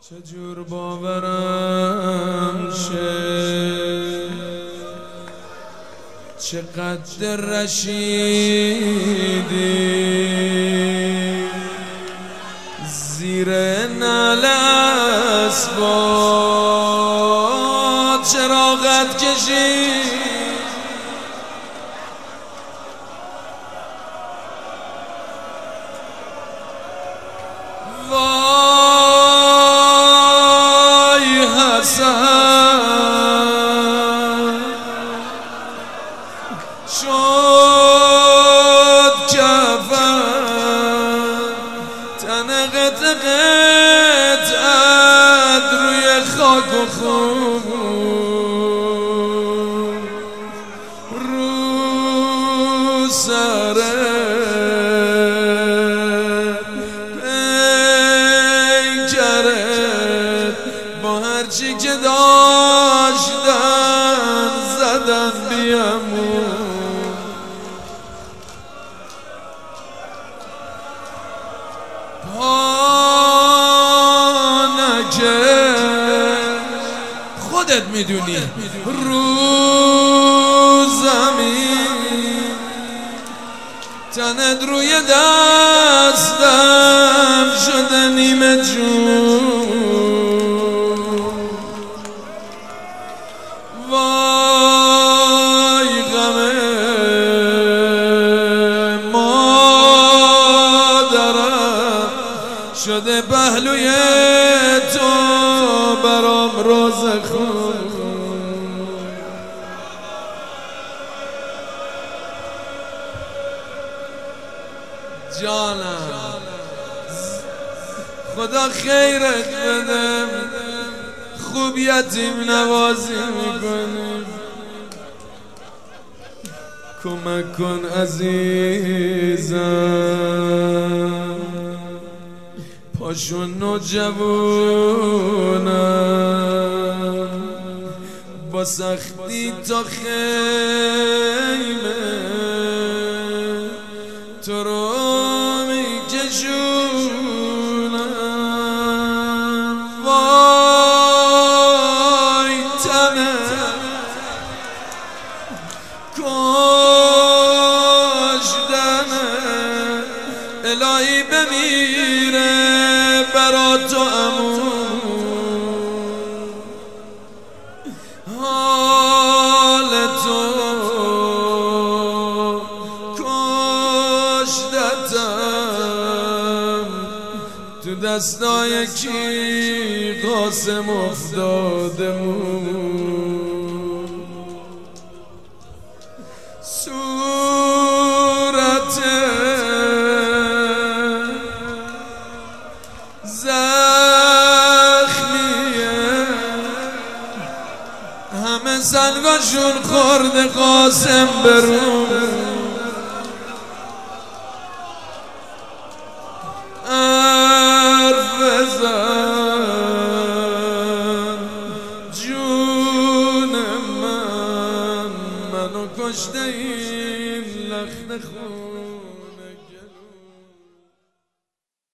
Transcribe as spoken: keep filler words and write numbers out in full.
چجور باورم شه چقدر رشیدی زیر نعل اسباب چراغت کشید وای حسن شد کفن تن قطع قطعت روی خاک و خون رو سره هرچی که داشتن زدن بیامون پا نکرد خودت میدونی رو زمین تنت روی دستم شده نیمه جون وای غم مادرم شده پهلوی تو برام روزه خون جانم خدا خیرت بده خوب یتیم نوازی میکنی کمک کن عزیزم پاشون نوجوانم با سختی تا خیمه تو رو میکشونم وای تنه کشتنه الهی بمیره برا تو امون حال تو کشتتم تو دستای کی قاسم افتادمون صورت زخمیه همه سنگاشون خورده قاسم برون حرف بزن جون من منو کشته این لخت خون